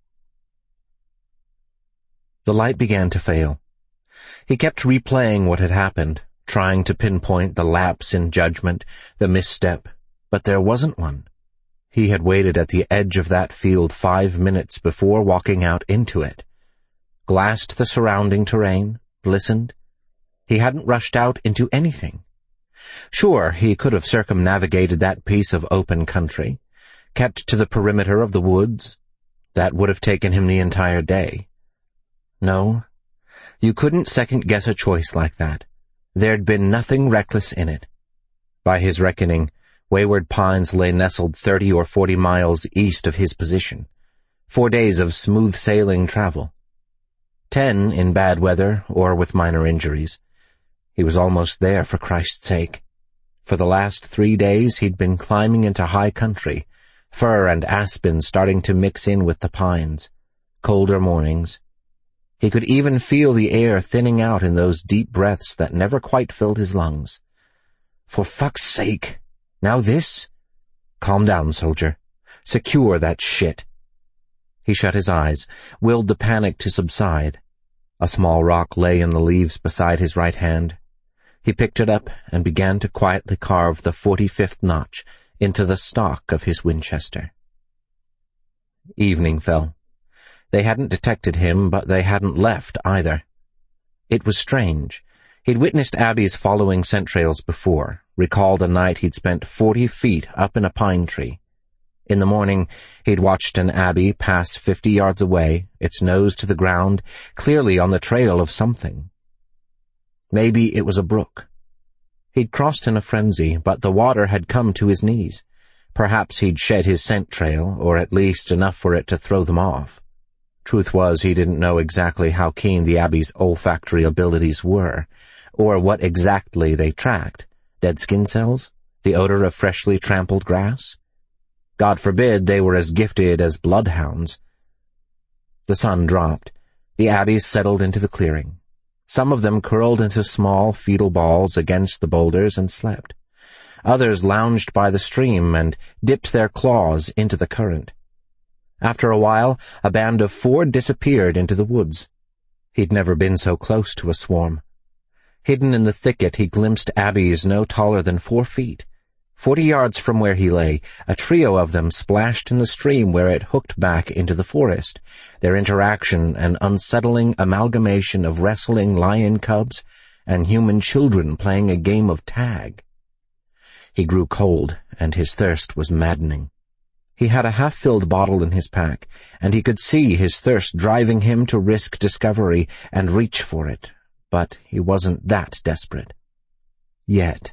The light began to fail. He kept replaying what had happened, trying to pinpoint the lapse in judgment, the misstep, but there wasn't one. He had waited at the edge of that field 5 minutes before walking out into it, glassed the surrounding terrain, listened. He hadn't rushed out into anything. Sure, he could have circumnavigated that piece of open country, kept to the perimeter of the woods. That would have taken him the entire day. No, you couldn't second-guess a choice like that. There'd been nothing reckless in it. By his reckoning, Wayward Pines lay nestled 30 or 40 miles east of his position. 4 days of smooth-sailing travel. 10 in bad weather or with minor injuries. He was almost there, for Christ's sake. For the last 3 days he'd been climbing into high country, fir and aspen starting to mix in with the pines. Colder mornings. He could even feel the air thinning out in those deep breaths that never quite filled his lungs. For fuck's sake! Now this? Calm down, soldier. Secure that shit. He shut his eyes, willed the panic to subside. A small rock lay in the leaves beside his right hand. He picked it up and began to quietly carve the 45th notch into the stock of his Winchester. Evening fell. They hadn't detected him, but they hadn't left either. It was strange. He'd witnessed Abby's following scent trails before, recalled a night he'd spent 40 feet up in a pine tree. In the morning, he'd watched an Abby pass 50 yards away, its nose to the ground, clearly on the trail of something. Maybe it was a brook. He'd crossed in a frenzy, but the water had come to his knees. Perhaps he'd shed his scent trail, or at least enough for it to throw them off. Truth was, he didn't know exactly how keen the Abby's olfactory abilities were, or what exactly they tracked. Dead skin cells? The odor of freshly trampled grass? God forbid they were as gifted as bloodhounds. The sun dropped. The Abbies settled into the clearing. Some of them curled into small, fetal balls against the boulders and slept. Others lounged by the stream and dipped their claws into the current. After a while, a band of 4 disappeared into the woods. He'd never been so close to a swarm. Hidden in the thicket, he glimpsed Abbies no taller than 4 feet. 40 yards from where he lay, a trio of them splashed in the stream where it hooked back into the forest, their interaction an unsettling amalgamation of wrestling lion cubs and human children playing a game of tag. He grew cold, and his thirst was maddening. He had a half-filled bottle in his pack, and he could see his thirst driving him to risk discovery and reach for it, but he wasn't that desperate. Yet.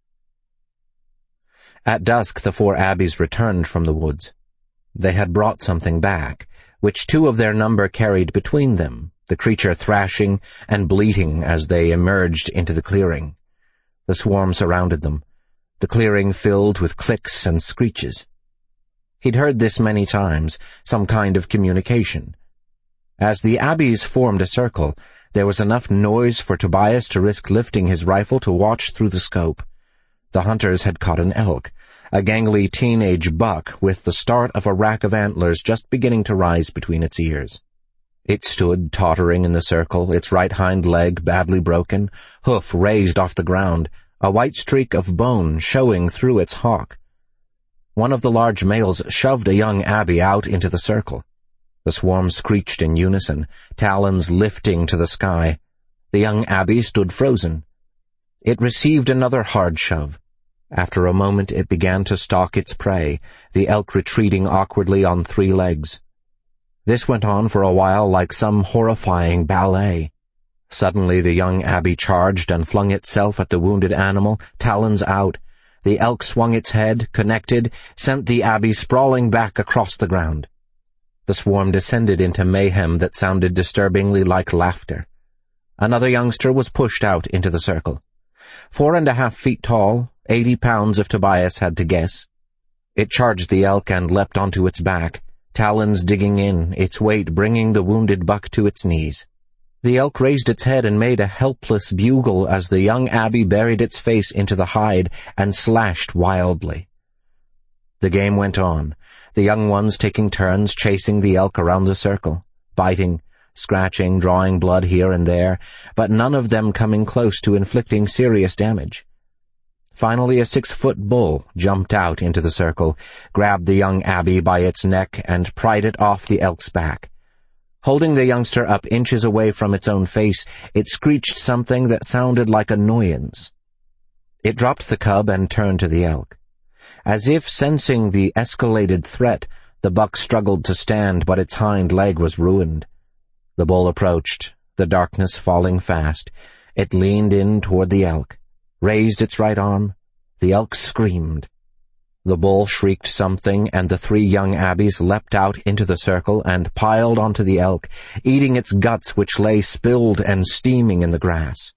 At dusk, the 4 Abbies returned from the woods. They had brought something back, which 2 of their number carried between them, the creature thrashing and bleating as they emerged into the clearing. The swarm surrounded them. the clearing filled with clicks and screeches. He'd heard this many times, some kind of communication. As the Abbeys formed a circle, there was enough noise for Tobias to risk lifting his rifle to watch through the scope. The hunters had caught an elk, a gangly teenage buck with the start of a rack of antlers just beginning to rise between its ears. It stood tottering in the circle, its right hind leg badly broken, hoof raised off the ground, a white streak of bone showing through its hock. One of the large males shoved a young Abbey out into the circle. The swarm screeched in unison, talons lifting to the sky. The young Abbey stood frozen. It received another hard shove. After a moment it began to stalk its prey, the elk retreating awkwardly on 3 legs. This went on for a while like some horrifying ballet. Suddenly the young Abbey charged and flung itself at the wounded animal, talons out. The elk swung its head, connected, sent the Abbey sprawling back across the ground. The swarm descended into mayhem that sounded disturbingly like laughter. Another youngster was pushed out into the circle. 4.5 feet tall, 80 pounds if Tobias had to guess. It charged the elk and leapt onto its back, talons digging in, its weight bringing the wounded buck to its knees. The elk raised its head and made a helpless bugle as the young Abbey buried its face into the hide and slashed wildly. The game went on, the young ones taking turns chasing the elk around the circle, biting, scratching, drawing blood here and there, but none of them coming close to inflicting serious damage. Finally, a 6-foot bull jumped out into the circle, grabbed the young Abbey by its neck, and pried it off the elk's back. Holding the youngster up inches away from its own face, it screeched something that sounded like annoyance. It dropped the cub and turned to the elk. As if sensing the escalated threat, the buck struggled to stand, but its hind leg was ruined. The bull approached, the darkness falling fast. It leaned in toward the elk, raised its right arm. The elk screamed. The bull shrieked something, and the 3 young Abbeys leapt out into the circle and piled onto the elk, eating its guts which lay spilled and steaming in the grass.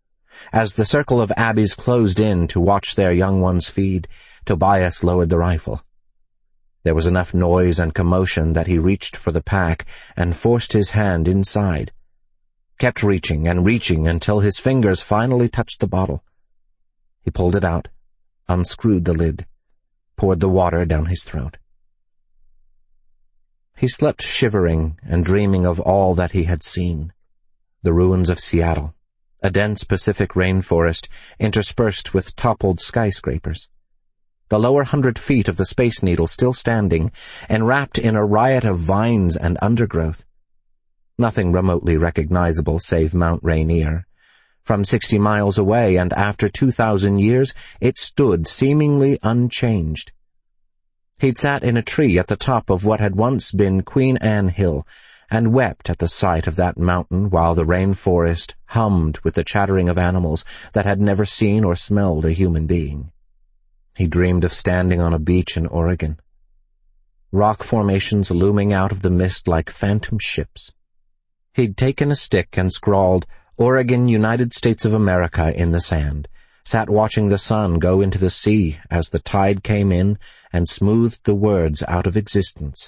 As the circle of Abbeys closed in to watch their young ones feed, Tobias lowered the rifle. There was enough noise and commotion that he reached for the pack and forced his hand inside. Kept reaching and reaching until his fingers finally touched the bottle. He pulled it out, unscrewed the lid, poured the water down his throat. He slept shivering and dreaming of all that he had seen. The ruins of Seattle, a dense Pacific rainforest interspersed with toppled skyscrapers. The lower 100 feet of the Space Needle still standing, enwrapped in a riot of vines and undergrowth. Nothing remotely recognizable save Mount Rainier. From 60 miles away, and after 2,000 years, it stood seemingly unchanged. He'd sat in a tree at the top of what had once been Queen Anne Hill, and wept at the sight of that mountain while the rainforest hummed with the chattering of animals that had never seen or smelled a human being. He dreamed of standing on a beach in Oregon. Rock formations looming out of the mist like phantom ships. He'd taken a stick and scrawled, "Oregon, United States of America," in the sand, sat watching the sun go into the sea as the tide came in and smoothed the words out of existence.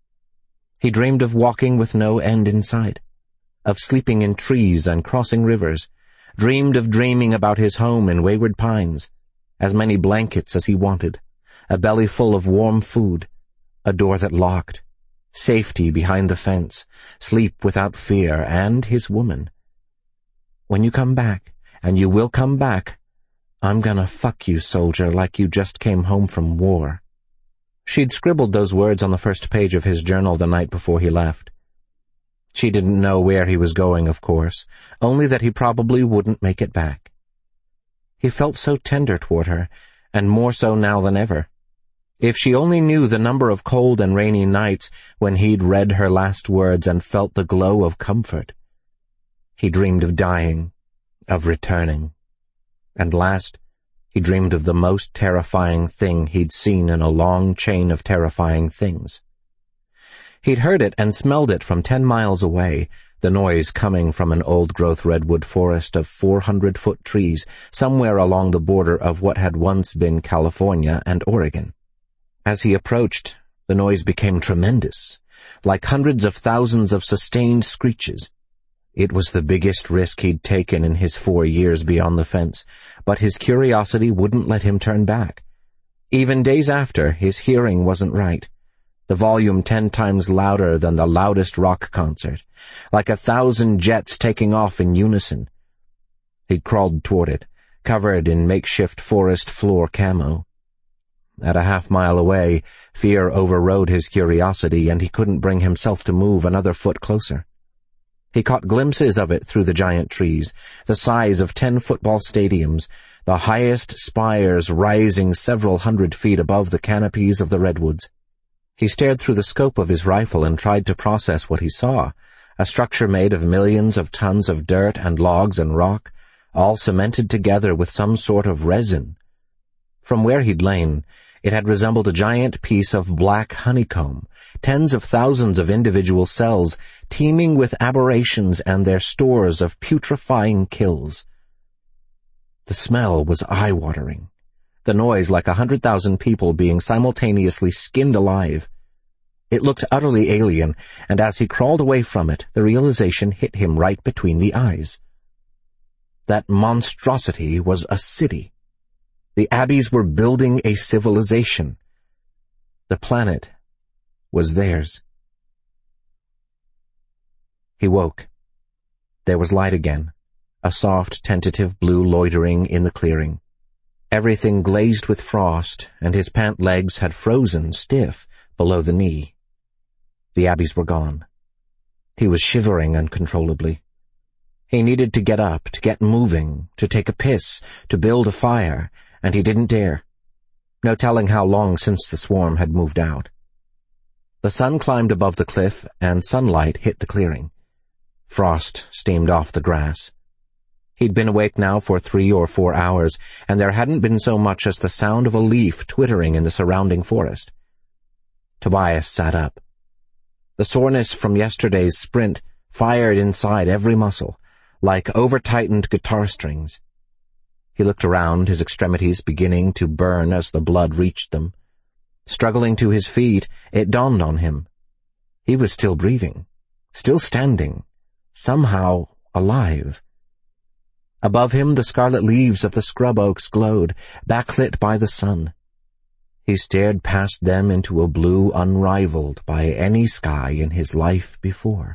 He dreamed of walking with no end in sight, of sleeping in trees and crossing rivers, dreamed of dreaming about his home in Wayward Pines, as many blankets as he wanted, a belly full of warm food, a door that locked, safety behind the fence, sleep without fear, and his woman. "When you come back, and you will come back, I'm gonna fuck you, soldier, like you just came home from war." She'd scribbled those words on the first page of his journal the night before he left. She didn't know where he was going, of course, only that he probably wouldn't make it back. He felt so tender toward her, and more so now than ever. If she only knew the number of cold and rainy nights when he'd read her last words and felt the glow of comfort. He dreamed of dying, of returning. And last, he dreamed of the most terrifying thing he'd seen in a long chain of terrifying things. He'd heard it and smelled it from 10 miles away, the noise coming from an old-growth redwood forest of 400-foot trees somewhere along the border of what had once been California and Oregon. As he approached, the noise became tremendous, like hundreds of thousands of sustained screeches. It was the biggest risk he'd taken in his 4 years beyond the fence, but his curiosity wouldn't let him turn back. Even days after, his hearing wasn't right. The volume 10 times louder than the loudest rock concert, like 1,000 jets taking off in unison. He'd crawled toward it, covered in makeshift forest floor camo. At a half-mile away, fear overrode his curiosity, and he couldn't bring himself to move another foot closer. He caught glimpses of it through the giant trees, the size of 10 football stadiums, the highest spires rising several hundred feet above the canopies of the redwoods. He stared through the scope of his rifle and tried to process what he saw, a structure made of millions of tons of dirt and logs and rock, all cemented together with some sort of resin. From where he'd lain, it had resembled a giant piece of black honeycomb, tens of thousands of individual cells, teeming with aberrations and their stores of putrefying kills. The smell was eye-watering, the noise like 100,000 people being simultaneously skinned alive. It looked utterly alien, and as he crawled away from it, the realization hit him right between the eyes. That monstrosity was a city. The Abbeys were building a civilization. The planet was theirs. He woke. There was light again, a soft, tentative blue loitering in the clearing. Everything glazed with frost, and his pant legs had frozen stiff below the knee. The Abbeys were gone. He was shivering uncontrollably. He needed to get up, to get moving, to take a piss, to build a fire, and he didn't dare. No telling how long since the swarm had moved out. The sun climbed above the cliff, and sunlight hit the clearing. Frost steamed off the grass. He'd been awake now for 3 or 4 hours, and there hadn't been so much as the sound of a leaf twittering in the surrounding forest. Tobias sat up. The soreness from yesterday's sprint fired inside every muscle, like over-tightened guitar strings. He looked around, his extremities beginning to burn as the blood reached them. Struggling to his feet, it dawned on him. He was still breathing, still standing, somehow alive. Above him, the scarlet leaves of the scrub oaks glowed, backlit by the sun. He stared past them into a blue unrivaled by any sky in his life before.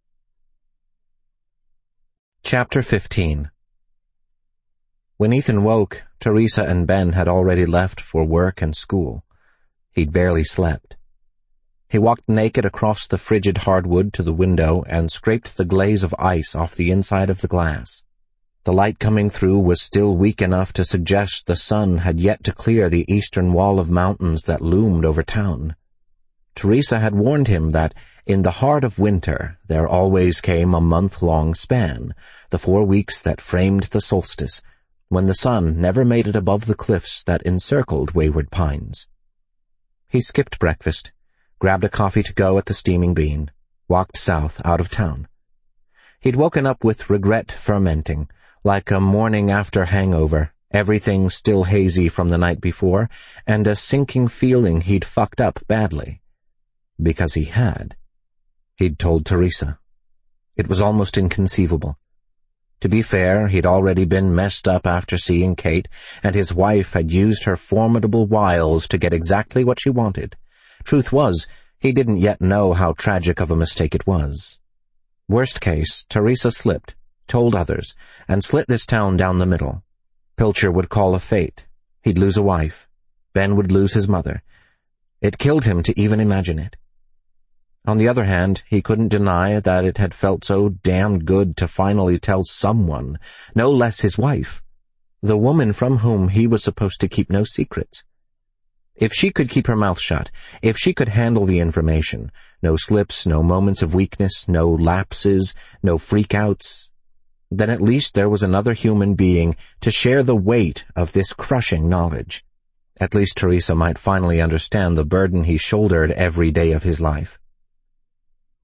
Chapter 15. When Ethan woke, Teresa and Ben had already left for work and school. He'd barely slept. He walked naked across the frigid hardwood to the window and scraped the glaze of ice off the inside of the glass. The light coming through was still weak enough to suggest the sun had yet to clear the eastern wall of mountains that loomed over town. Teresa had warned him that in the heart of winter there always came a month-long span, the 4 weeks that framed the solstice, when the sun never made it above the cliffs that encircled Wayward Pines. He skipped breakfast, grabbed a coffee to go at the Steaming Bean, walked south out of town. He'd woken up with regret fermenting, like a morning-after hangover, everything still hazy from the night before, and a sinking feeling he'd fucked up badly. Because he had. He'd told Teresa. It was almost inconceivable. To be fair, he'd already been messed up after seeing Kate, and his wife had used her formidable wiles to get exactly what she wanted. Truth was, he didn't yet know how tragic of a mistake it was. Worst case, Teresa slipped, told others, and slit this town down the middle. Pilcher would call a fate. He'd lose a wife. Ben would lose his mother. It killed him to even imagine it. On the other hand, he couldn't deny that it had felt so damned good to finally tell someone, no less his wife, the woman from whom he was supposed to keep no secrets. If she could keep her mouth shut, if she could handle the information, no slips, no moments of weakness, no lapses, no freakouts, then at least there was another human being to share the weight of this crushing knowledge. At least Teresa might finally understand the burden he shouldered every day of his life.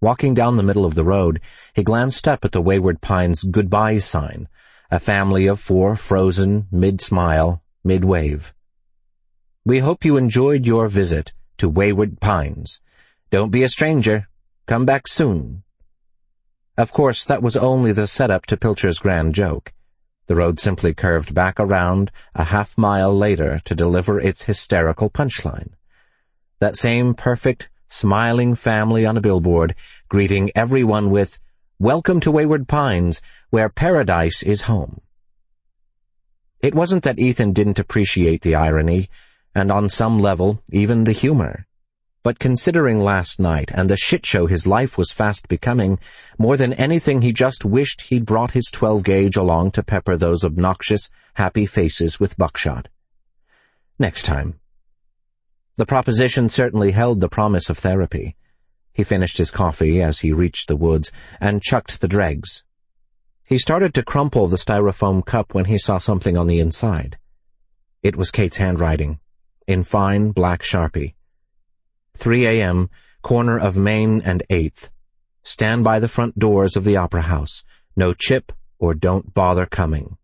Walking down the middle of the road, he glanced up at the Wayward Pines goodbye sign, a family of 4 frozen, mid-smile, mid-wave. "We hope you enjoyed your visit to Wayward Pines. Don't be a stranger. Come back soon." Of course, that was only the setup to Pilcher's grand joke. The road simply curved back around a half-mile later to deliver its hysterical punchline. That same perfect, smiling family on a billboard, greeting everyone with, "Welcome to Wayward Pines, where paradise is home." It wasn't that Ethan didn't appreciate the irony, and on some level, even the humor. But considering last night and the shit-show his life was fast becoming, more than anything he just wished he'd brought his 12-gauge along to pepper those obnoxious, happy faces with buckshot. Next time. The proposition certainly held the promise of therapy. He finished his coffee as he reached the woods and chucked the dregs. He started to crumple the styrofoam cup when he saw something on the inside. It was Kate's handwriting, in fine black Sharpie. 3 a.m., corner of Main and 8th. Stand by the front doors of the Opera House. No chip or don't bother coming.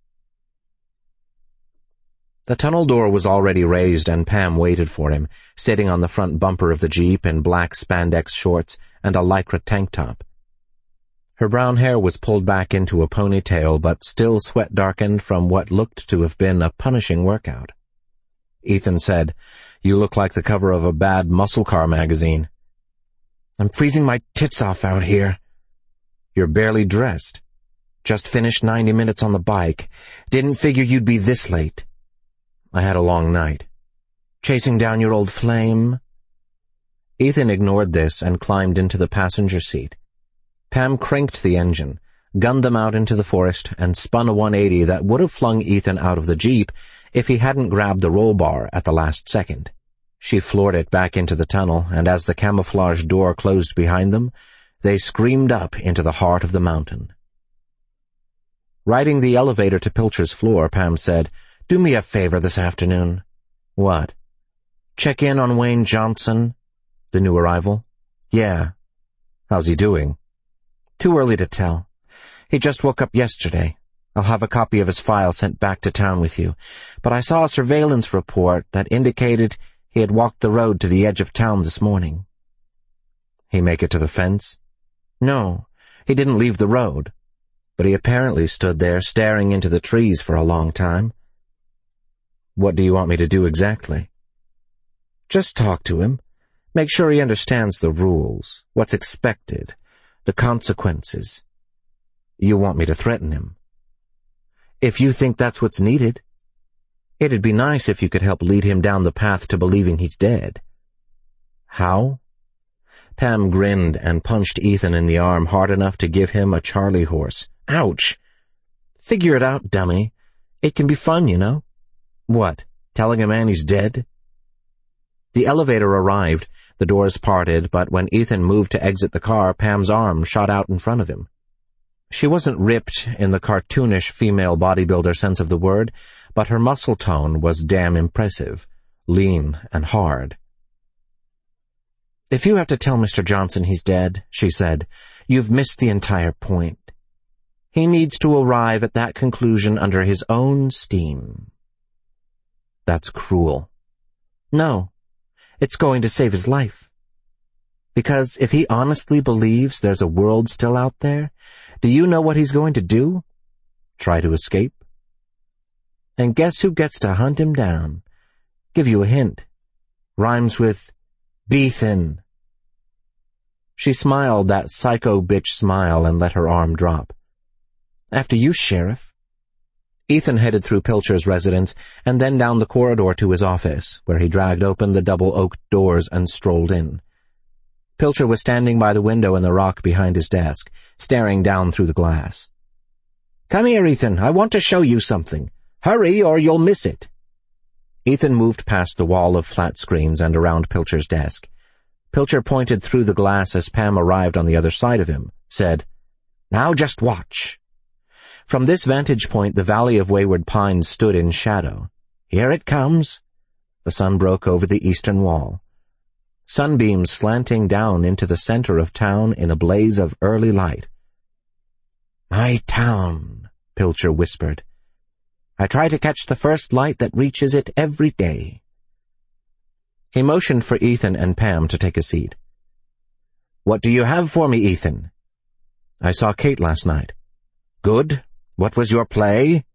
The tunnel door was already raised and Pam waited for him, sitting on the front bumper of the Jeep in black spandex shorts and a lycra tank top. Her brown hair was pulled back into a ponytail but still sweat-darkened from what looked to have been a punishing workout. Ethan said, "You look like the cover of a bad muscle car magazine." "I'm freezing my tits off out here." "You're barely dressed." "Just finished 90 minutes on the bike. Didn't figure you'd be this late." "I had a long night." "Chasing down your old flame?" Ethan ignored this and climbed into the passenger seat. Pam cranked the engine, gunned them out into the forest, and spun a 180 that would have flung Ethan out of the Jeep if he hadn't grabbed the roll bar at the last second. She floored it back into the tunnel, and as the camouflage door closed behind them, they screamed up into the heart of the mountain. Riding the elevator to Pilcher's floor, Pam said, "Do me a favor this afternoon." "What?" "Check in on Wayne Johnson." "The new arrival?" "Yeah." "How's he doing?" "Too early to tell. He just woke up yesterday. I'll have a copy of his file sent back to town with you. But I saw a surveillance report that indicated he had walked the road to the edge of town this morning." "He make it to the fence?" "No, he didn't leave the road. But he apparently stood there staring into the trees for a long time." "What do you want me to do exactly?" "Just talk to him. Make sure he understands the rules, what's expected, the consequences." "You want me to threaten him?" "If you think that's what's needed. It'd be nice if you could help lead him down the path to believing he's dead." "How?" Pam grinned and punched Ethan in the arm hard enough to give him a Charlie horse. "Ouch!" "Figure it out, dummy. It can be fun, you know." "What, telling a man he's dead?" The elevator arrived, the doors parted, but when Ethan moved to exit the car, Pam's arm shot out in front of him. She wasn't ripped in the cartoonish female bodybuilder sense of the word, but her muscle tone was damn impressive, lean and hard. "If you have to tell Mr. Johnson he's dead," she said, "you've missed the entire point. He needs to arrive at that conclusion under his own steam." "That's cruel." "No, it's going to save his life. Because if he honestly believes there's a world still out there, do you know what he's going to do? Try to escape. And guess who gets to hunt him down? Give you a hint. Rhymes with Beethan." She smiled that psycho bitch smile and let her arm drop. "After you, Sheriff." Ethan headed through Pilcher's residence and then down the corridor to his office, where he dragged open the double-oaked doors and strolled in. Pilcher was standing by the window in the rock behind his desk, staring down through the glass. "Come here, Ethan. I want to show you something. Hurry or you'll miss it." Ethan moved past the wall of flat screens and around Pilcher's desk. Pilcher pointed through the glass as Pam arrived on the other side of him, said, "Now just watch." From this vantage point, the valley of Wayward Pines stood in shadow. "Here it comes." The sun broke over the eastern wall. sunbeams slanting down into the center of town in a blaze of early light. "My town," Pilcher whispered. "I try to catch the first light that reaches it every day." He motioned for Ethan and Pam to take a seat. "What do you have for me, Ethan?" "I saw Kate last night." "Good. What was your play?"